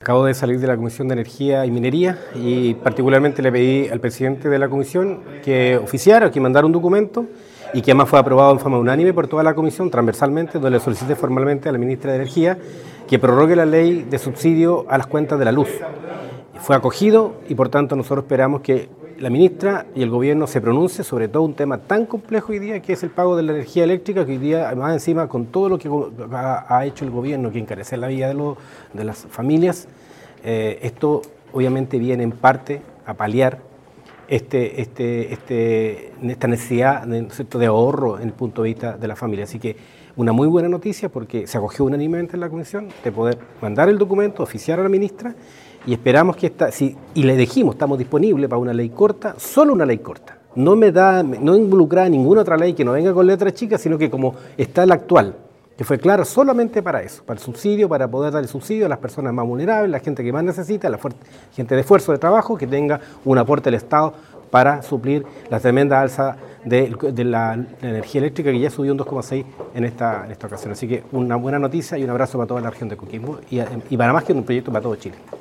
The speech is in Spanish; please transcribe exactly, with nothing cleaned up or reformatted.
Acabo de salir de la Comisión de Energía y Minería y particularmente le pedí al presidente de la comisión que oficiara, que mandara un documento y que además fue aprobado en forma unánime por toda la comisión, transversalmente, donde le solicité formalmente a la ministra de Energía que prorrogue la ley de subsidio a las cuentas de la luz. Fue acogido y por tanto nosotros esperamos que la ministra y el gobierno se pronuncie sobre todo un tema tan complejo hoy día que es el pago de la energía eléctrica, que hoy día además encima con todo lo que ha, ha hecho el gobierno que encarece la vida de, lo, de las familias, eh, esto obviamente viene en parte a paliar este, este, este, esta necesidad de, de ahorro en el punto de vista de la familia. Así que una muy buena noticia porque se acogió unánimemente en la comisión de poder mandar el documento, oficiar a la ministra. Y esperamos que esta, si, y le dijimos, estamos disponibles para una ley corta, solo una ley corta. No me da, no involucrada ninguna otra ley que no venga con letras chicas, sino que como está la actual, que fue clara solamente para eso, para el subsidio, para poder dar el subsidio a las personas más vulnerables, la gente que más necesita, la gente de esfuerzo de trabajo, que tenga un aporte del Estado para suplir la tremenda alza de, de la, la energía eléctrica que ya subió un dos coma seis en esta, en esta ocasión. Así que una buena noticia y un abrazo para toda la región de Coquimbo y, y para más que un proyecto para todo Chile.